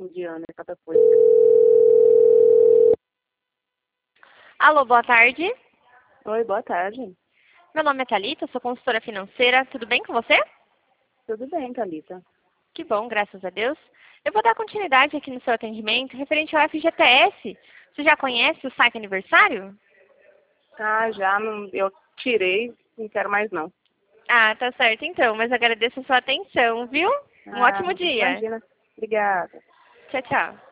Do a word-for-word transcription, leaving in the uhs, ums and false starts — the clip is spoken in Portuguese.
de ano, é cada coisa. Alô, boa tarde. Oi, boa tarde. Meu nome é Thalita, sou consultora financeira. Tudo bem com você? Tudo bem, Thalita. Que bom, graças a Deus. Eu vou dar continuidade aqui no seu atendimento referente ao F G T S. Você já conhece o site aniversário? Ah, já não, eu tirei, não quero mais não. Ah, tá certo então, mas agradeço a sua atenção, viu? Um Ah, ótimo dia. imagina. Obrigada. Tchau, tchau.